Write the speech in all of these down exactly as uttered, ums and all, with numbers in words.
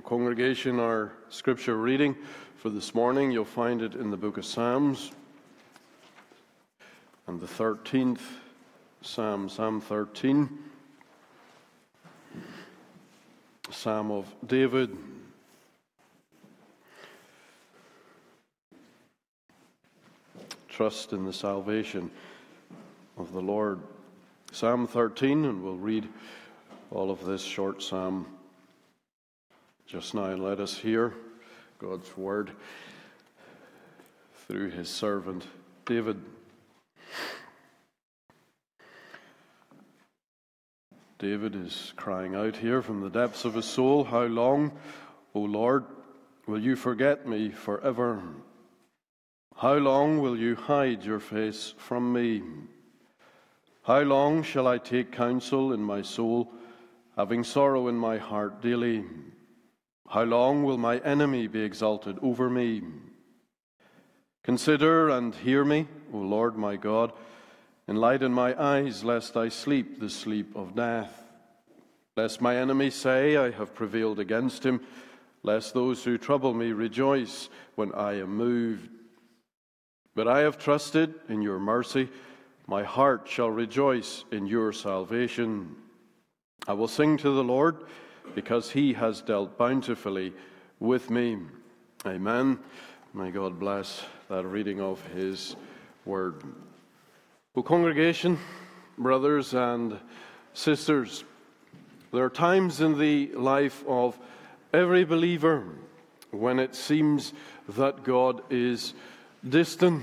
Congregation, our scripture reading for this morning, you'll find it in the book of Psalms, and the thirteenth Psalm, Psalm thirteen, Psalm of David. Trust in the salvation of the Lord. Psalm thirteen, and we'll read all of this short psalm just now, and let us hear God's word through his servant David. David is crying out here from the depths of his soul, "How long, O Lord, will you forget me forever? How long will you hide your face from me? How long shall I take counsel in my soul, having sorrow in my heart daily? How long will my enemy be exalted over me? Consider and hear me, O Lord my God. Enlighten my eyes, lest I sleep the sleep of death. Lest my enemies say, I have prevailed against him. Lest those who trouble me rejoice when I am moved. But I have trusted in your mercy. My heart shall rejoice in your salvation. I will sing to the Lord, because he has dealt bountifully with me." Amen. May God bless that reading of his word. Well, congregation, brothers and sisters, there are times in the life of every believer when it seems that God is distant.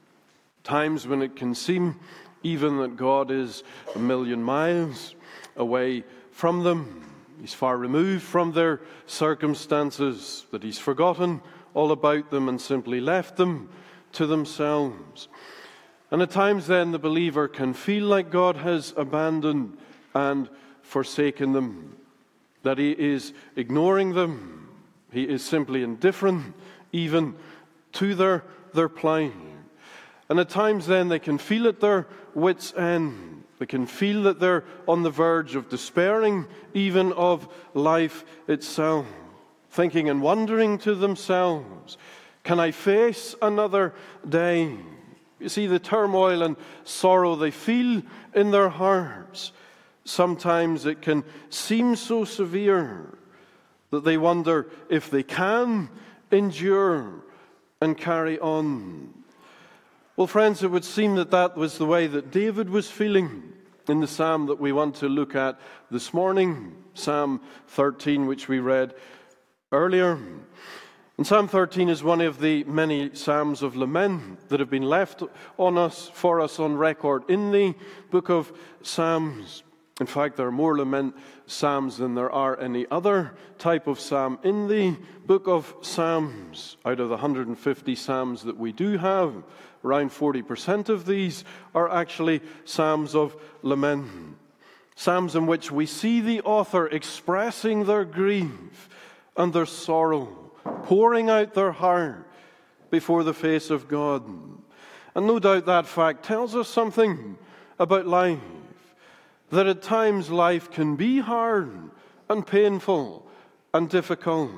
Times when it can seem even that God is a million miles away from them. He's far removed from their circumstances, that he's forgotten all about them and simply left them to themselves. And at times then the believer can feel like God has abandoned and forsaken them, that he is ignoring them. He is simply indifferent even to their, their plight. And at times then they can feel at their wits' end. They can feel that they're on the verge of despairing even of life itself, thinking and wondering to themselves, can I face another day? You see, the turmoil and sorrow they feel in their hearts, sometimes it can seem so severe that they wonder if they can endure and carry on. Well, friends, it would seem that that was the way that David was feeling in the psalm that we want to look at this morning, Psalm thirteen, which we read earlier. And Psalm thirteen is one of the many psalms of lament that have been left on us, for us on record in the book of Psalms. In fact, there are more lament psalms than there are any other type of psalm in the book of Psalms. Out of the one hundred fifty psalms that we do have, around forty percent of these are actually psalms of lament. Psalms in which we see the author expressing their grief and their sorrow, pouring out their heart before the face of God. And no doubt that fact tells us something about life, that at times life can be hard and painful and difficult.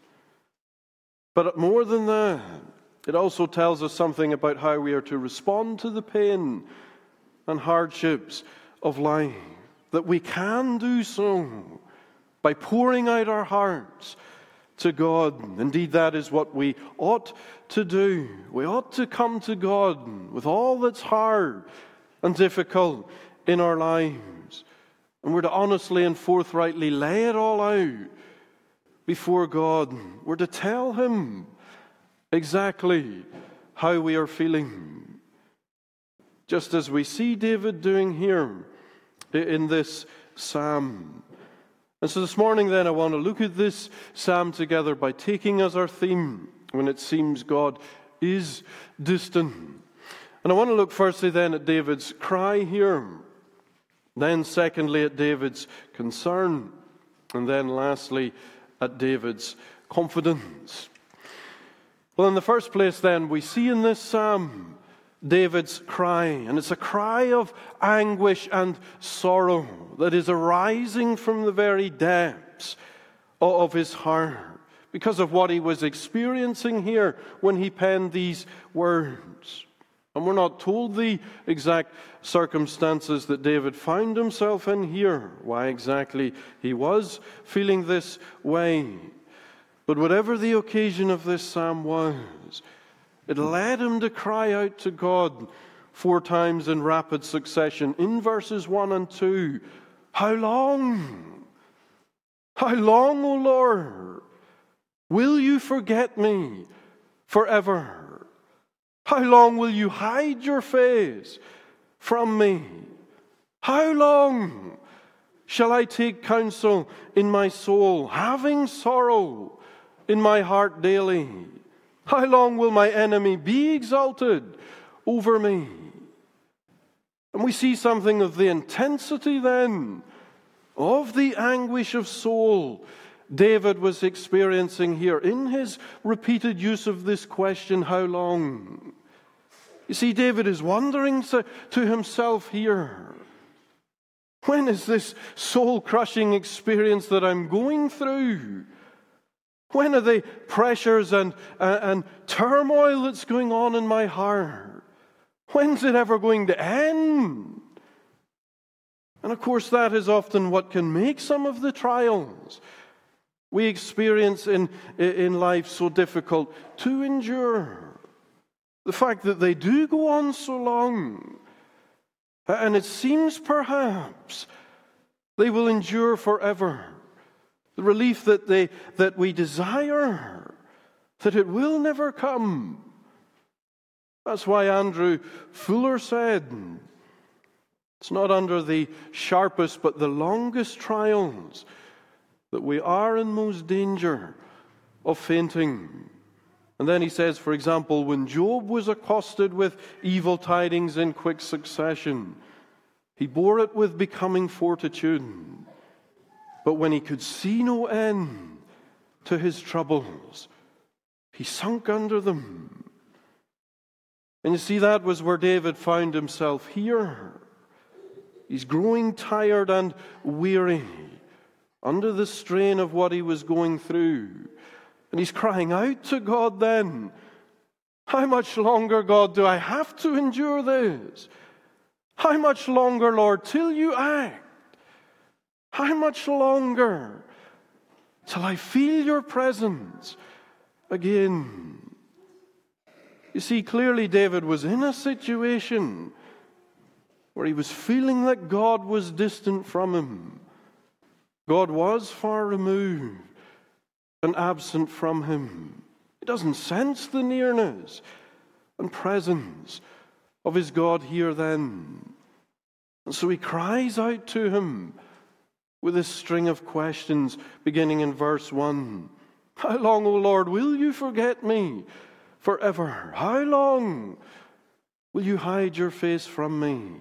But more than that, it also tells us something about how we are to respond to the pain and hardships of life, that we can do so by pouring out our hearts to God. Indeed, that is what we ought to do. We ought to come to God with all that's hard and difficult in our lives. And we're to honestly and forthrightly lay it all out before God. We're to tell him exactly how we are feeling, just as we see David doing here in this psalm. And so this morning then I want to look at this psalm together by taking as our theme when it seems God is distant. And I want to look firstly then at David's cry here, then secondly at David's concern, and then lastly at David's confidence. Well, in the first place then, we see in this psalm David's cry, and it's a cry of anguish and sorrow that is arising from the very depths of his heart, because of what he was experiencing here when he penned these words. And we're not told the exact circumstances that David found himself in here, why exactly he was feeling this way. But whatever the occasion of this psalm was, it led him to cry out to God four times in rapid succession in verses one and two. How long? How long, O Lord, will you forget me forever? How long will you hide your face from me? How long shall I take counsel in my soul, having sorrow in my heart daily? How long will my enemy be exalted over me? And we see something of the intensity then of the anguish of soul David was experiencing here in his repeated use of this question, how long? You see, David is wondering to himself here, when is this soul-crushing experience that I'm going through? When are the pressures and, uh, and turmoil that's going on in my heart? When's it ever going to end? And of course, that is often what can make some of the trials we experience in, in life so difficult to endure. The fact that they do go on so long, and it seems perhaps they will endure forever. The relief that they that we desire, that it will never come. That's why Andrew Fuller said, it's not under the sharpest but the longest trials that we are in most danger of fainting. And then he says, for example, when Job was accosted with evil tidings in quick succession, he bore it with becoming fortitude. But when he could see no end to his troubles, he sunk under them. And you see, that was where David found himself here. He's growing tired and weary under the strain of what he was going through. And he's crying out to God then, how much longer, God, do I have to endure this? How much longer, Lord, till you act? How much longer till I feel your presence again? You see, clearly David was in a situation where he was feeling that God was distant from him. God was far removed and absent from him. He doesn't sense the nearness and presence of his God here then. And so he cries out to him with a string of questions beginning in verse one. How long, O Lord, will you forget me forever? How long will you hide your face from me?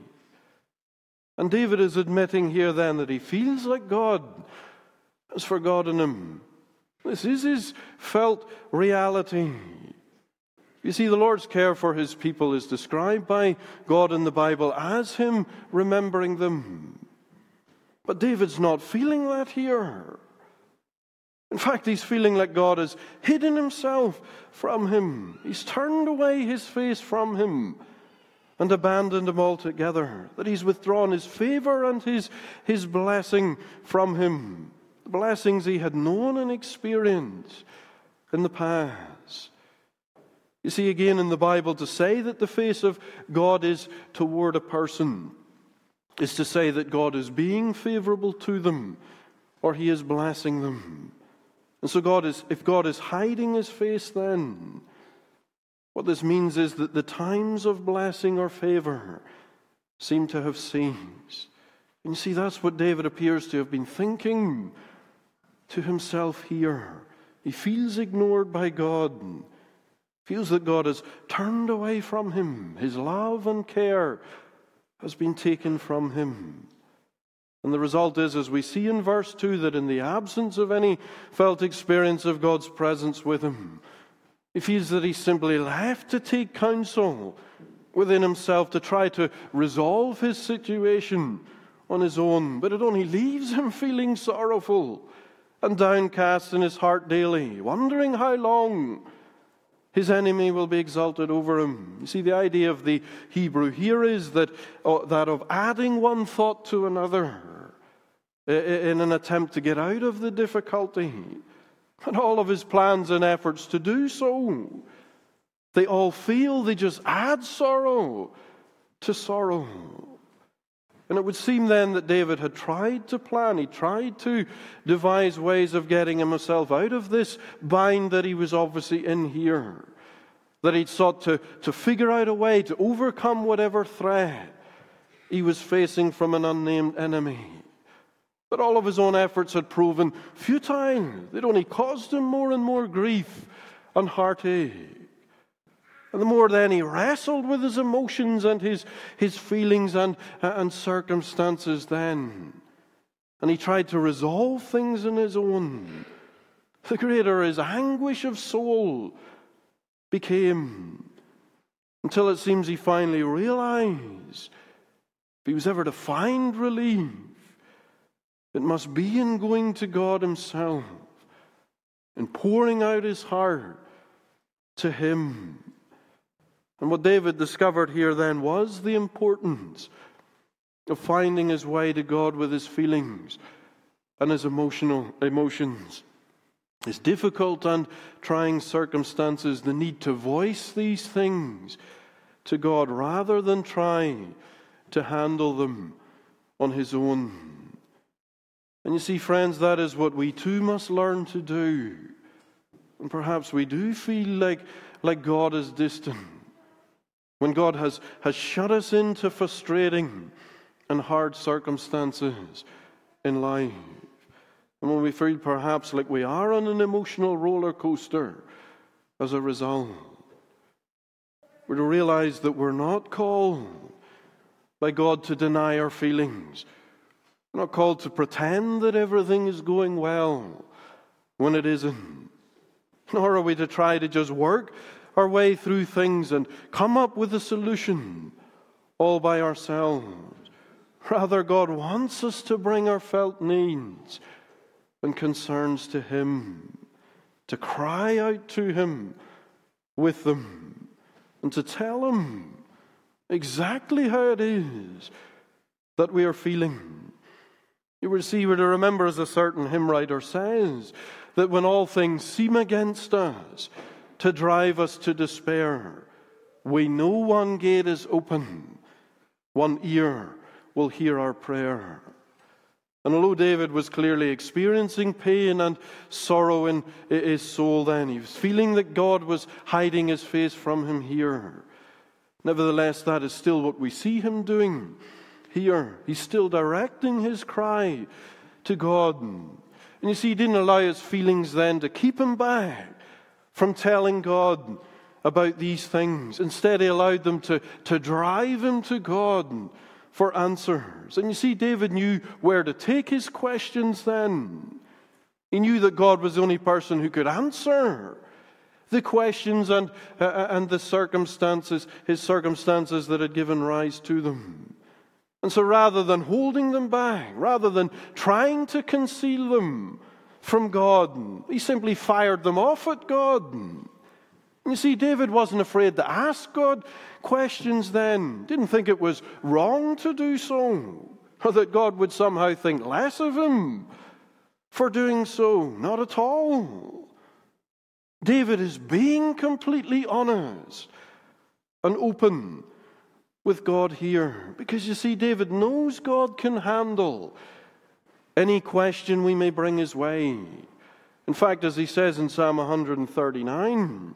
And David is admitting here then that he feels like God has forgotten him. This is his felt reality. You see, the Lord's care for his people is described by God in the Bible as him remembering them. But David's not feeling that here. In fact, he's feeling like God has hidden himself from him. He's turned away his face from him and abandoned him altogether. That he's withdrawn his favor and his, his blessing from him. The blessings he had known and experienced in the past. You see, again in the Bible, to say that the face of God is toward a person is to say that God is being favorable to them, or he is blessing them. And so God is, if God is hiding his face, then what this means is that the times of blessing or favor seem to have ceased. And you see, that's what David appears to have been thinking to himself here. He feels ignored by God, feels that God has turned away from him. His love and care has been taken from him. And the result is, as we see in verse two, that in the absence of any felt experience of God's presence with him, he feels that he's simply left to take counsel within himself to try to resolve his situation on his own. But it only leaves him feeling sorrowful and downcast in his heart daily, wondering how long his enemy will be exalted over him. You see, the idea of the Hebrew here is that, uh, that of adding one thought to another in an attempt to get out of the difficulty. And all of his plans and efforts to do so, they all fail. They just add sorrow to sorrow. And it would seem then that David had tried to plan, he tried to devise ways of getting himself out of this bind that he was obviously in here. That he'd sought to, to figure out a way to overcome whatever threat he was facing from an unnamed enemy. But all of his own efforts had proven futile. They'd only caused him more and more grief and heartache. And the more then he wrestled with his emotions and his, his feelings and, and circumstances then, and he tried to resolve things on his own, the greater his anguish of soul became, until it seems he finally realized if he was ever to find relief, it must be in going to God himself and pouring out his heart to him. And what David discovered here then was the importance of finding his way to God with his feelings and his emotional emotions. His difficult and trying circumstances, the need to voice these things to God rather than try to handle them on his own. And you see, friends, that is what we too must learn to do. And perhaps we do feel like, like God is distant, when God has, has shut us into frustrating and hard circumstances in life. And when we feel perhaps like we are on an emotional roller coaster as a result, we're to realize that we're not called by God to deny our feelings. We're not called to pretend that everything is going well when it isn't. Nor are we to try to just work our way through things and come up with a solution all by ourselves. Rather, God wants us to bring our felt needs and concerns to him, to cry out to him with them, and to tell him exactly how it is that we are feeling. You will see, we're to remember, as a certain hymn writer says, that when all things seem against us to drive us to despair, we know one gate is open, one ear will hear our prayer. And although David was clearly experiencing pain and sorrow in his soul then, he was feeling that God was hiding his face from him here. Nevertheless, that is still what we see him doing here. He's still directing his cry to God. And you see, he didn't allow his feelings then to keep him back from telling God about these things. Instead, he allowed them to, to drive him to God for answers. And you see, David knew where to take his questions then. He knew that God was the only person who could answer the questions and, uh, and the circumstances, his circumstances that had given rise to them. And so rather than holding them back, rather than trying to conceal them from God, he simply fired them off at God. And you see, David wasn't afraid to ask God questions then. Didn't think it was wrong to do so, or that God would somehow think less of him for doing so. Not at all. David is being completely honest and open with God here, because you see, David knows God can handle any question we may bring his way. In fact, as he says in Psalm one thirty-nine,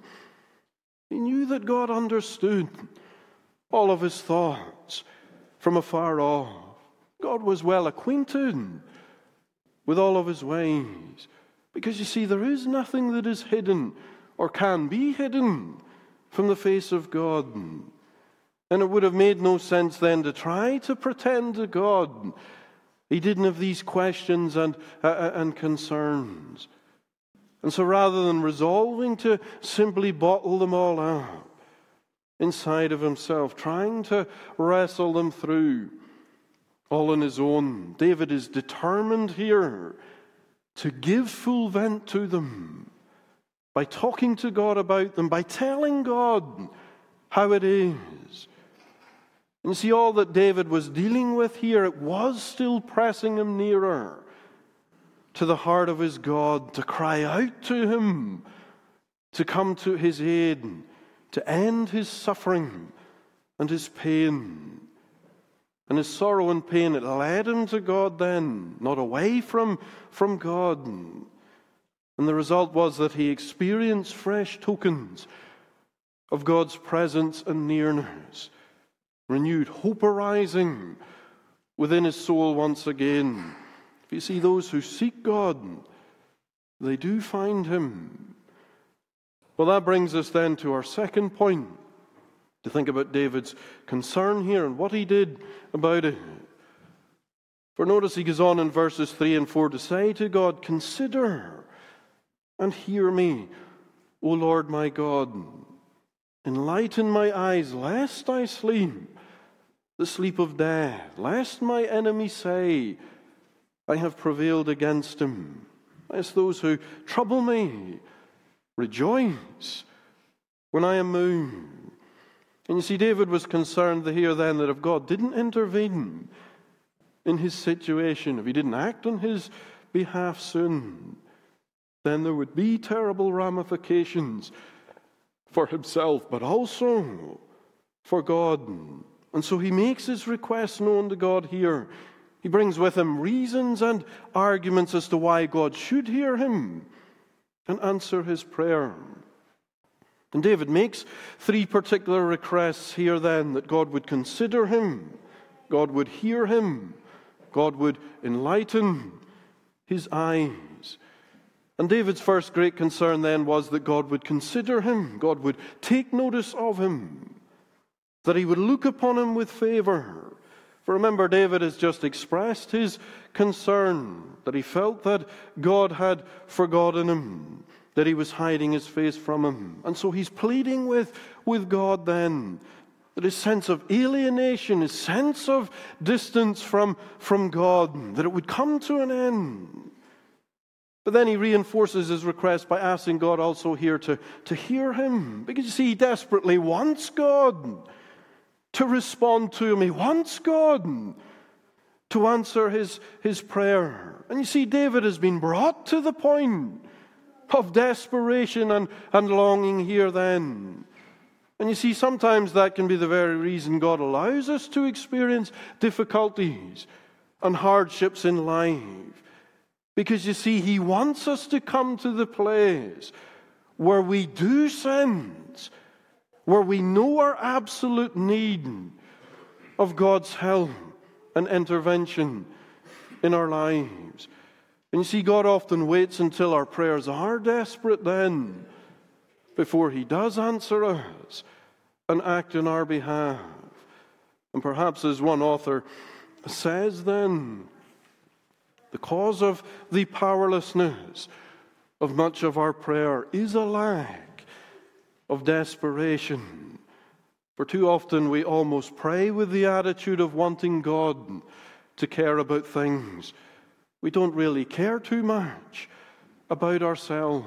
he knew that God understood all of his thoughts from afar off. God was well acquainted with all of his ways. Because you see, there is nothing that is hidden or can be hidden from the face of God. And it would have made no sense then to try to pretend to God he didn't have these questions and, uh, and concerns. And so rather than resolving to simply bottle them all up inside of himself, trying to wrestle them through all on his own, David is determined here to give full vent to them by talking to God about them, by telling God how it is. And you see, all that David was dealing with here, it was still pressing him nearer to the heart of his God, to cry out to him, to come to his aid, to end his suffering and his pain. And his sorrow and pain, it led him to God then, not away from, from God. And the result was that he experienced fresh tokens of God's presence and nearness. Renewed hope arising within his soul once again. If you see, those who seek God, they do find him. Well, that brings us then to our second point, to think about David's concern here and what he did about it. For notice he goes on in verses three and four to say to God, "Consider and hear me, O Lord my God. Enlighten my eyes, lest I sleep the sleep of death, lest my enemies say, I have prevailed against him. Lest those who trouble me rejoice when I am moved." And you see, David was concerned here then that if God didn't intervene in his situation, if he didn't act on his behalf soon, then there would be terrible ramifications for himself, but also for God. And so he makes his request known to God here. He brings with him reasons and arguments as to why God should hear him and answer his prayer. And David makes three particular requests here then, that God would consider him, God would hear him, God would enlighten his eyes. And David's first great concern then was that God would consider him, God would take notice of him, that he would look upon him with favor. For remember, David has just expressed his concern, that he felt that God had forgotten him, that he was hiding his face from him. And so he's pleading with, with God then, that his sense of alienation, his sense of distance from, from God, that it would come to an end. But then he reinforces his request by asking God also here to, to hear him. Because you see, he desperately wants God to respond to him. He wants God to answer his, his prayer. And you see, David has been brought to the point of desperation and, and longing here then. And you see, sometimes that can be the very reason God allows us to experience difficulties and hardships in life. Because you see, he wants us to come to the place where we do sense, where we know our absolute need of God's help and intervention in our lives. And you see, God often waits until our prayers are desperate then, before he does answer us and act in our behalf. And perhaps, as one author says then, the cause of the powerlessness of much of our prayer is a lack of desperation. For too often we almost pray with the attitude of wanting God to care about things. We don't really care too much about ourselves.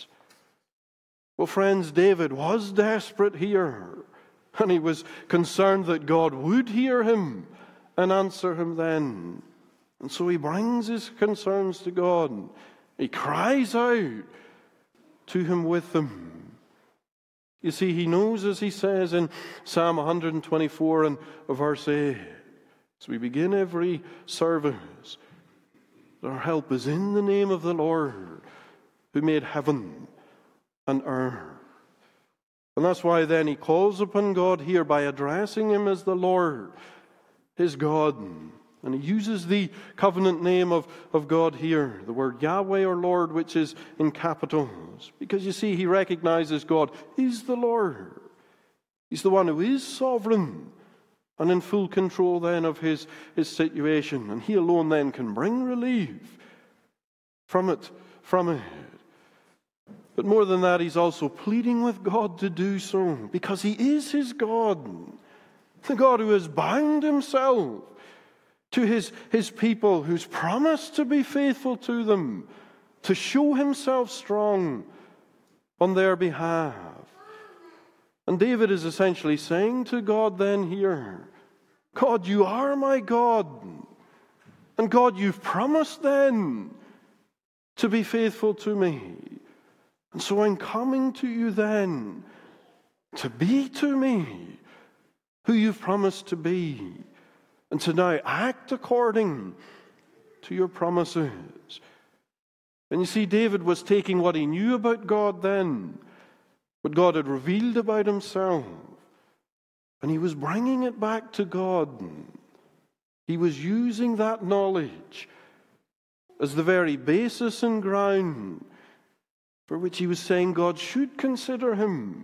Well, friends, David was desperate here, and he was concerned that God would hear him and answer him then. And so he brings his concerns to God. He cries out to him with them. You see, he knows, as he says in Psalm one twenty-four and verse eight, as we begin every service, our help is in the name of the Lord, who made heaven and earth. And that's why then he calls upon God here by addressing him as the Lord, his God. And he uses the covenant name of, of God here, the word Yahweh or Lord, which is in capitals. Because you see, he recognizes God is the Lord. He's the one who is sovereign and in full control then of his, his situation. And he alone then can bring relief from it, from it. But more than that, he's also pleading with God to do so, because he is his God, the God who has bound himself to his, his people, who's promised to be faithful to them to show himself strong on their behalf. And David is essentially saying to God then here, God, you are my God. And God, you've promised then to be faithful to me. And so I'm coming to you then to be to me who you've promised to be, and to now act according to your promises. And you see, David was taking what he knew about God then, what God had revealed about himself, and he was bringing it back to God. He was using that knowledge as the very basis and ground for which he was saying God should consider him,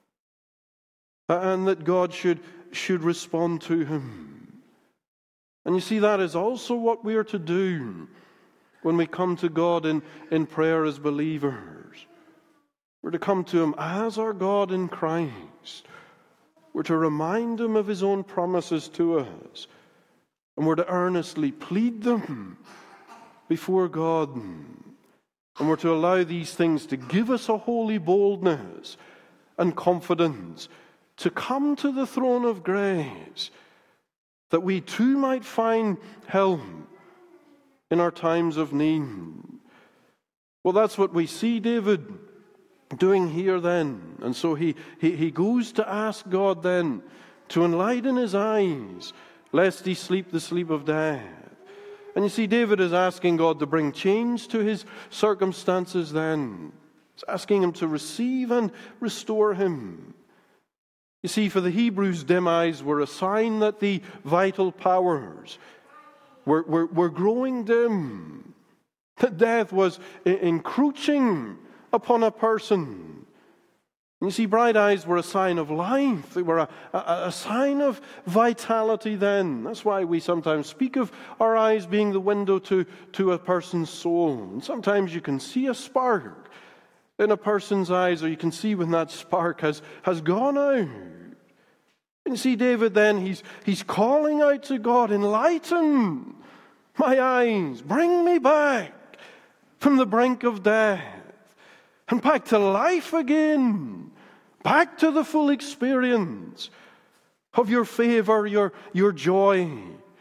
and that God should, should respond to him. And you see, that is also what we are to do when we come to God in, in prayer as believers. We're to come to him as our God in Christ. We're to remind him of his own promises to us. And we're to earnestly plead them before God. And we're to allow these things to give us a holy boldness and confidence to come to the throne of grace, that we too might find help in our times of need. Well, that's what we see David doing here then. And so he, he, he goes to ask God then to enlighten his eyes, lest he sleep the sleep of death. And you see, David is asking God to bring change to his circumstances then. He's asking him to receive and restore him. You see, for the Hebrews, dim eyes were a sign that the vital powers were, were, were growing dim. That death was encroaching upon a person. And you see, bright eyes were a sign of life. They were a, a, a sign of vitality then. That's why we sometimes speak of our eyes being the window to, to a person's soul. And sometimes you can see a spark in a person's eyes, or you can see when that spark has, has gone out. And you see, David then, he's, he's calling out to God, enlighten my eyes, bring me back from the brink of death, and back to life again, back to the full experience of your favor, your, your joy.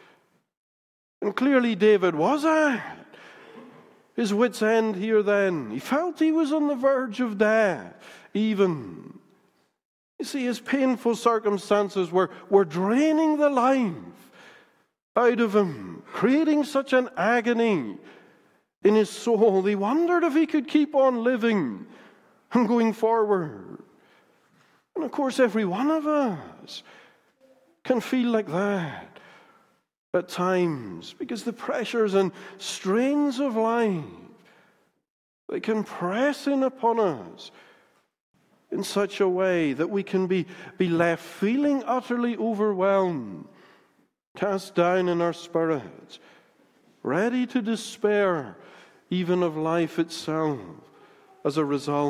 And clearly David was at his wit's end here then. He felt he was on the verge of death, even. You see, his painful circumstances were, were draining the life out of him, creating such an agony in his soul. He wondered if he could keep on living and going forward. And of course, every one of us can feel like that at times, because the pressures and strains of life, they can press in upon us in such a way that we can be, be left feeling utterly overwhelmed, cast down in our spirits, ready to despair even of life itself as a result.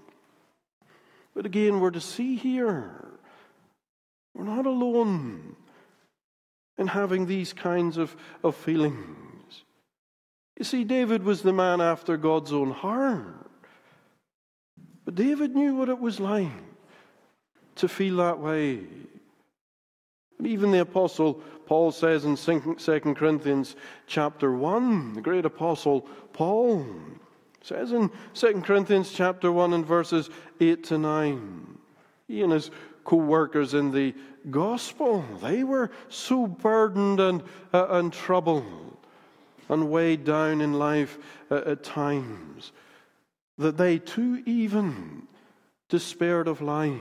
But again, we're to see here, we're not alone in having these kinds of, of feelings. You see, David was the man after God's own heart. But David knew what it was like to feel that way. And even the Apostle Paul says in Second Corinthians chapter one, the great Apostle Paul says in Second Corinthians chapter one and verses eight to nine, he and his co-workers in the gospel, they were so burdened and, uh, and troubled and weighed down in life uh, at times that they too even despaired of life.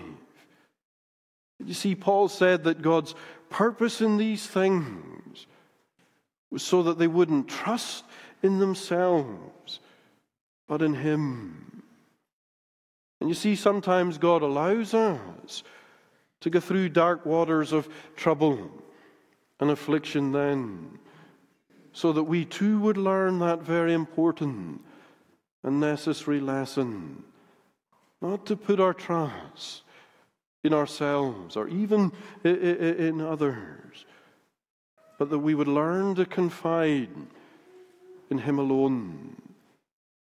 You see, Paul said that God's purpose in these things was so that they wouldn't trust in themselves, but in Him. And you see, sometimes God allows us to go through dark waters of trouble and affliction then, so that we too would learn that very important and necessary lesson, not to put our trust in ourselves or even in others, but that we would learn to confide in Him alone.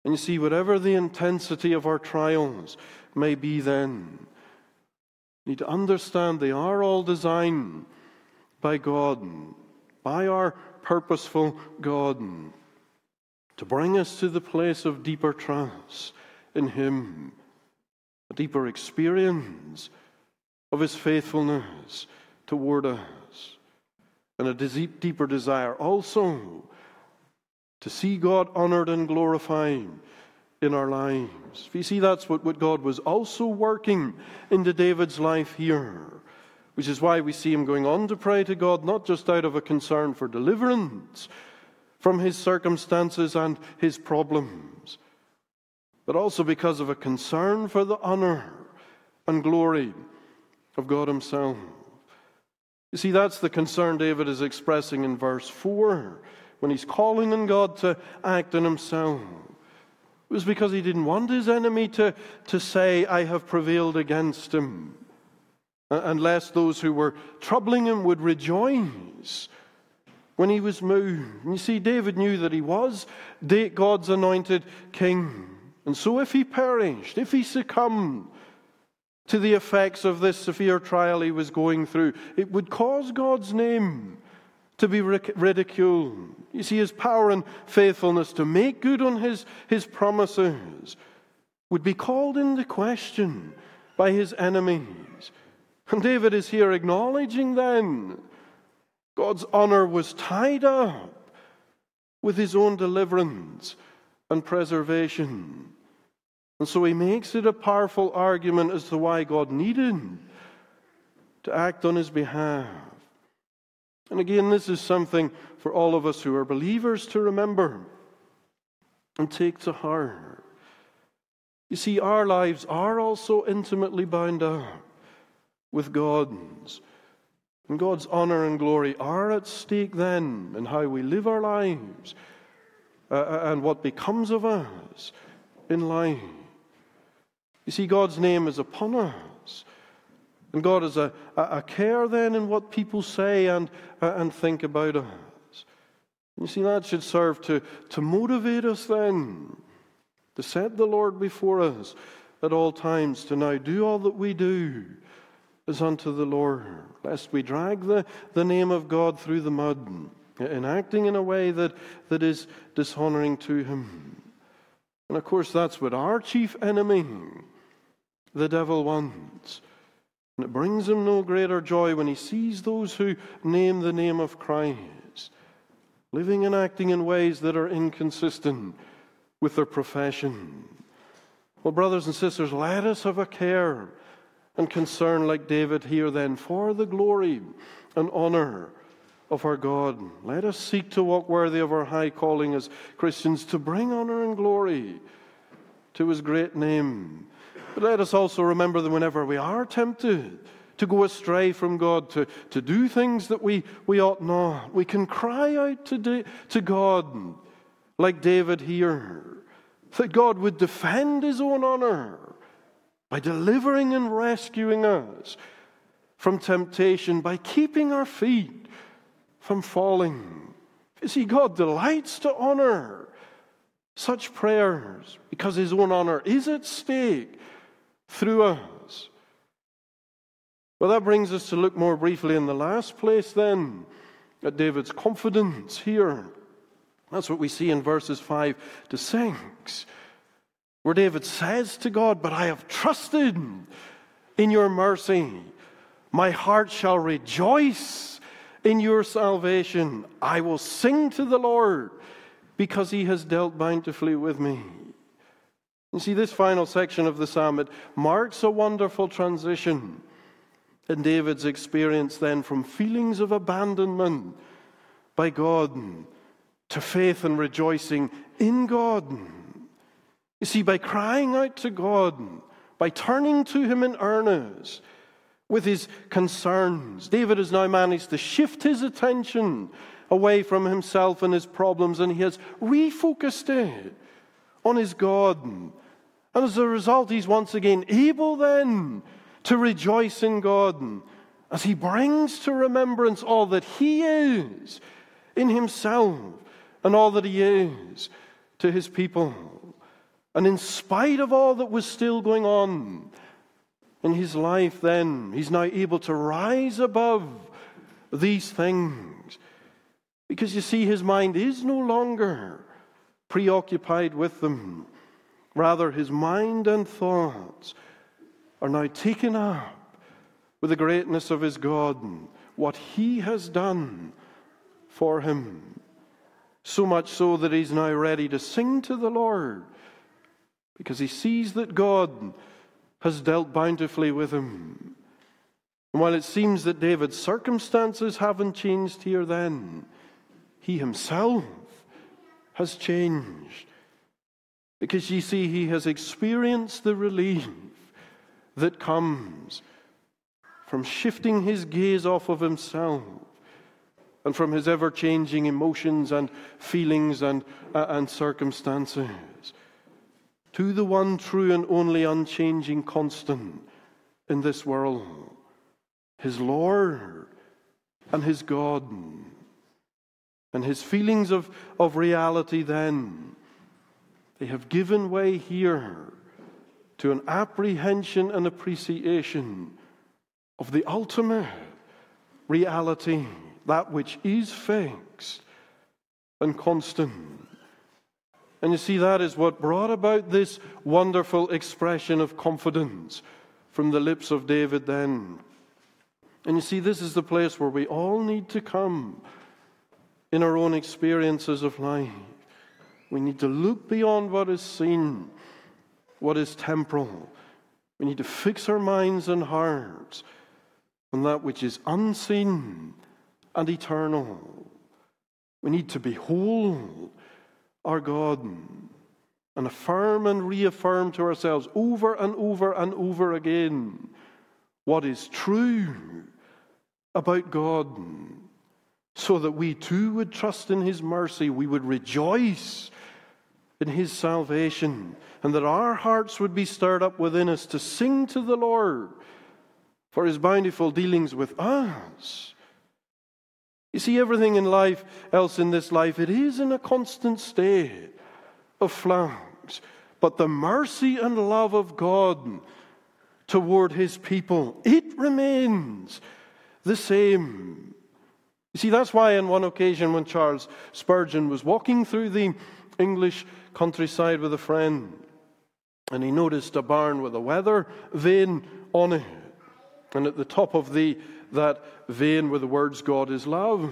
And you see, whatever the intensity of our trials may be then, we need to understand they are all designed by God, by our purposeful God, to bring us to the place of deeper trust in Him, a deeper experience of His faithfulness toward us, and a deep, deeper desire also to see God honored and glorified in our lives. You see, that's what, what God was also working into David's life here, which is why we see him going on to pray to God, not just out of a concern for deliverance from his circumstances and his problems, but also because of a concern for the honor and glory of God Himself. You see, that's the concern David is expressing in verse four, when he's calling on God to act in himself. It was because he didn't want his enemy to, to say, I have prevailed against him, unless those who were troubling him would rejoice when he was moved. And you see, David knew that he was God's anointed king. And so if he perished, if he succumbed to the effects of this severe trial he was going through, it would cause God's name to be ridiculed. You see, his power and faithfulness to make good on his, his promises would be called into question by his enemies. And David is here acknowledging then God's honor was tied up with his own deliverance and preservation. And so he makes it a powerful argument as to why God needed to act on his behalf. And again, this is something for all of us who are believers to remember and take to heart. You see, our lives are also intimately bound up with God's. And God's honor and glory are at stake then in how we live our lives uh, and what becomes of us in life. You see, God's name is upon us. And God is a, a, a care then in what people say and, uh, and think about us. And you see, that should serve to, to motivate us then to set the Lord before us at all times, to now do all that we do as unto the Lord, lest we drag the, the name of God through the mud in acting in a way that, that is dishonoring to Him. And of course, that's what our chief enemy, the devil, wants. And it brings him no greater joy when he sees those who name the name of Christ living and acting in ways that are inconsistent with their profession. Well, brothers and sisters, let us have a care and concern like David here then for the glory and honor of our God. Let us seek to walk worthy of our high calling as Christians, to bring honor and glory to His great name. But let us also remember that whenever we are tempted to go astray from God, to, to do things that we, we ought not, we can cry out to, da- to God, like David here, that God would defend His own honor by delivering and rescuing us from temptation, by keeping our feet from falling. You see, God delights to honor such prayers because His own honor is at stake through us. Well, that brings us to look more briefly in the last place then at David's confidence here. That's what we see in verses five to six, where David says to God, "But I have trusted in your mercy. My heart shall rejoice in your salvation. I will sing to the Lord because He has dealt bountifully with me." You see, this final section of the psalm, it marks a wonderful transition in David's experience then from feelings of abandonment by God to faith and rejoicing in God. You see, by crying out to God, by turning to Him in earnest with his concerns, David has now managed to shift his attention away from himself and his problems, and he has refocused it on his God. And as a result, he's once again able then to rejoice in God as he brings to remembrance all that he is in himself and all that he is to his people. And in spite of all that was still going on in his life then, he's now able to rise above these things. Because you see, his mind is no longer preoccupied with them. Rather, his mind and thoughts are now taken up with the greatness of his God, what he has done for him. So much so that he's now ready to sing to the Lord, because he sees that God has dealt bountifully with him. And while it seems that David's circumstances haven't changed here then, he himself has changed. Because you see, he has experienced the relief that comes from shifting his gaze off of himself and from his ever-changing emotions and feelings and, uh, and circumstances to the one true and only unchanging constant in this world, his Lord and his God. And his feelings of, of reality then, they have given way here to an apprehension and appreciation of the ultimate reality, that which is fixed and constant. And you see, that is what brought about this wonderful expression of confidence from the lips of David then. And you see, this is the place where we all need to come in our own experiences of life. We need to look beyond what is seen, what is temporal. We need to fix our minds and hearts on that which is unseen and eternal. We need to behold our God and affirm and reaffirm to ourselves over and over and over again what is true about God, so that we too would trust in his mercy, we would rejoice in his salvation, and that our hearts would be stirred up within us to sing to the Lord for his bountiful dealings with us. You see, everything in life, else in this life, it is in a constant state of flux. But the mercy and love of God toward his people, it remains the same. You see, that's why on one occasion when Charles Spurgeon was walking through the English countryside with a friend, and he noticed a barn with a weather vane on it, and at the top of the that vane were the words, "God is love."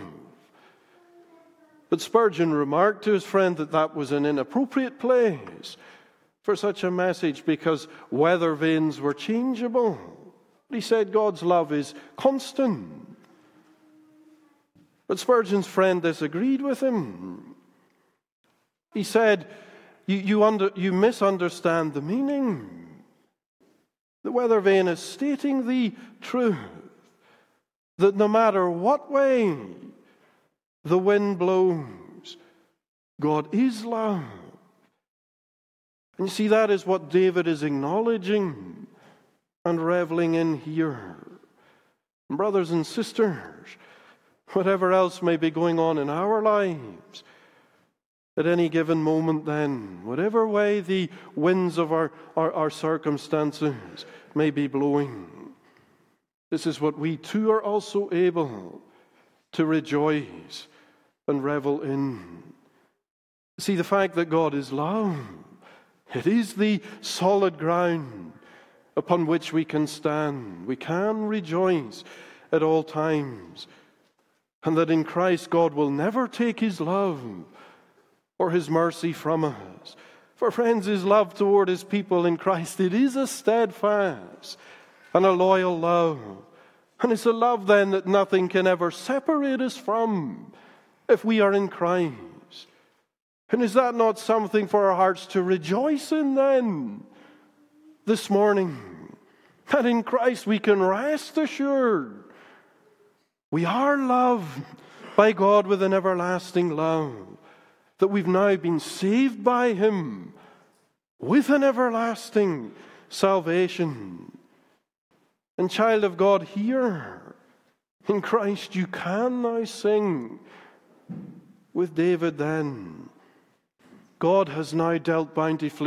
But Spurgeon remarked to his friend that that was an inappropriate place for such a message, because weather vanes were changeable. He said God's love is constant. But Spurgeon's friend disagreed with him. He said, you, you, under, you misunderstand the meaning. The weather vane is stating the truth, that no matter what way the wind blows, God is love. And you see, that is what David is acknowledging and reveling in here. Brothers and sisters, whatever else may be going on in our lives at any given moment then, whatever way the winds of our, our, our circumstances may be blowing, this is what we too are also able to rejoice and revel in. See, the fact that God is love, it is the solid ground upon which we can stand. We can rejoice at all times. And that in Christ God will never take his love or his mercy from us. For friends, his love toward his people in Christ, it is a steadfast and a loyal love. And it's a love then that nothing can ever separate us from if we are in Christ. And is that not something for our hearts to rejoice in then this morning? That in Christ we can rest assured we are loved by God with an everlasting love, that we've now been saved by him with an everlasting salvation. And child of God, here in Christ you can now sing with David then. God has now dealt bountifully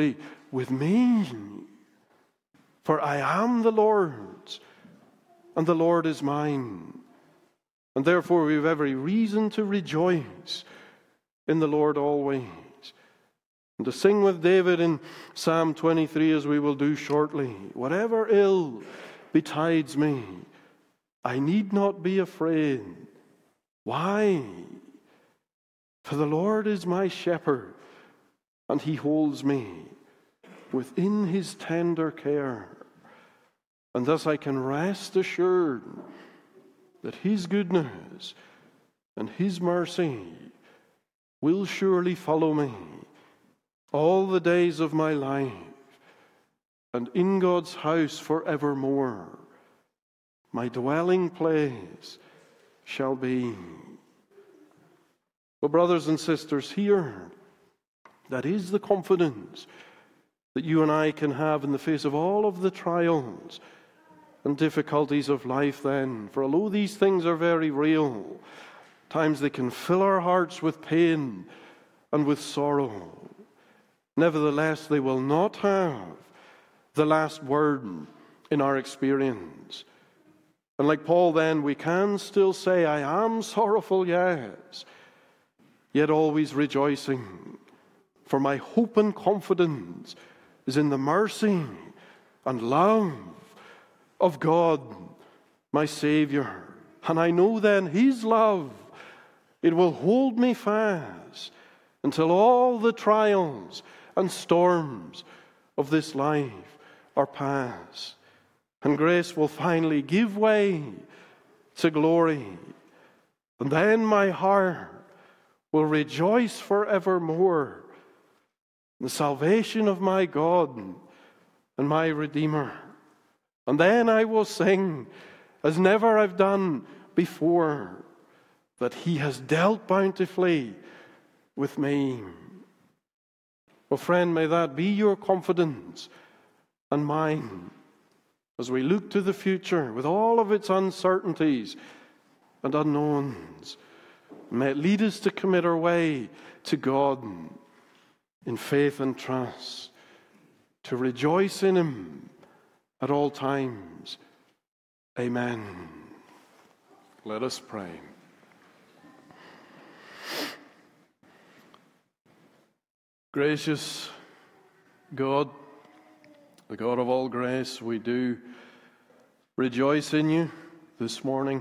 with me. For I am the Lord's, and the Lord is mine. And therefore we have every reason to rejoice in the Lord always. And to sing with David in Psalm twenty-three, as we will do shortly, whatever ill betides me, I need not be afraid. Why? For the Lord is my shepherd, and he holds me within his tender care. And thus I can rest assured that his goodness and his mercy will surely follow me all the days of my life, and in God's house forevermore my dwelling place shall be. Well, brothers and sisters, here, that is the confidence that you and I can have in the face of all of the trials and difficulties of life then. For although these things are very real, times they can fill our hearts with pain and with sorrow. Nevertheless, they will not have the last word in our experience. And like Paul then, we can still say, I am sorrowful, yes, yet always rejoicing. For my hope and confidence is in the mercy and love of God, my Savior. And I know then his love, it will hold me fast until all the trials and storms of this life are past. And grace will finally give way to glory. And then my heart will rejoice forevermore in the salvation of my God and my Redeemer. And then I will sing, as never I've done before, that he has dealt bountifully with me. Well, friend, may that be your confidence and mine as we look to the future with all of its uncertainties and unknowns. May it lead us to commit our way to God in faith and trust, to rejoice in him at all times. Amen. Let us pray. Gracious God, the God of all grace, we do rejoice in you this morning.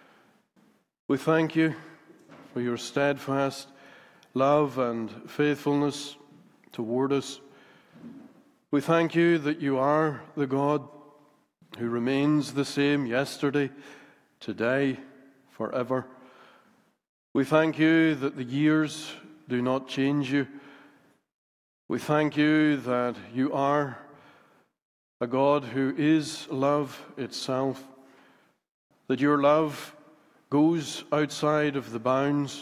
We thank you for your steadfast love and faithfulness toward us. We thank you that you are the God who remains the same yesterday, today, forever. We thank you that the years do not change you. We thank you that you are a God who is love itself, that your love goes outside of the bounds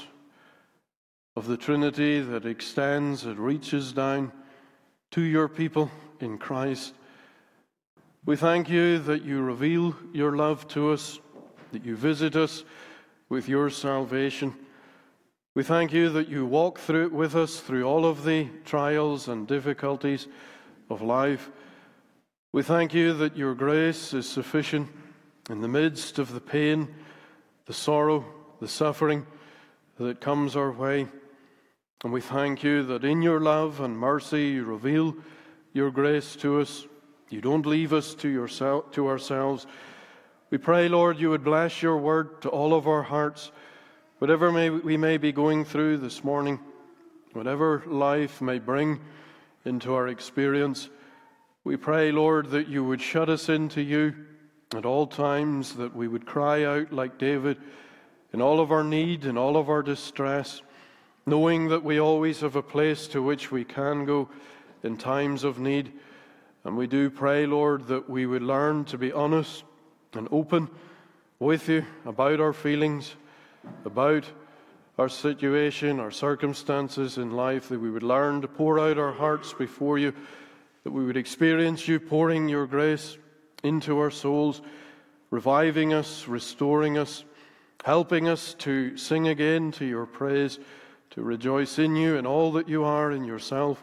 of the Trinity, that extends, it reaches down to your people in Christ. We thank you that you reveal your love to us, that you visit us with your salvation. We thank you that you walk through it with us through all of the trials and difficulties of life. We thank you that your grace is sufficient in the midst of the pain, the sorrow, the suffering that comes our way. And we thank you that in your love and mercy you reveal your grace to us. You don't leave us to yourself, to ourselves. We pray, Lord, you would bless your word to all of our hearts. Whatever may, we may be going through this morning, whatever life may bring into our experience, we pray, Lord, that you would shut us into you at all times, that we would cry out like David in all of our need and all of our distress, knowing that we always have a place to which we can go in times of need. And we do pray, Lord, that we would learn to be honest and open with you about our feelings, about our situation, our circumstances in life, that we would learn to pour out our hearts before you, that we would experience you pouring your grace into our souls, reviving us, restoring us, helping us to sing again to your praise, to rejoice in you and all that you are in yourself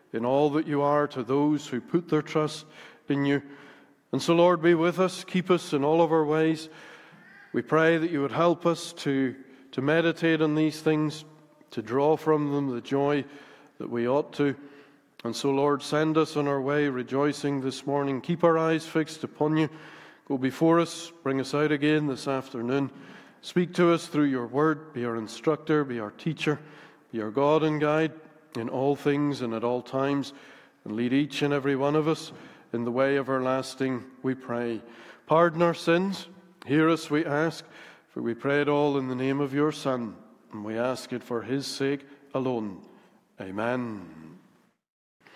in all that you are to those who put their trust in you. And so, Lord, be with us, keep us in all of our ways. We pray that you would help us to, to meditate on these things, to draw from them the joy that we ought to. And so, Lord, send us on our way rejoicing this morning. Keep our eyes fixed upon you. Go before us, bring us out again this afternoon. Speak to us through your word. Be our instructor, be our teacher, be our God and guide in all things and at all times. And lead each and every one of us in the way everlasting, we pray. Pardon our sins. Hear us, we ask, for we pray it all in the name of your Son, and we ask it for his sake alone. Amen.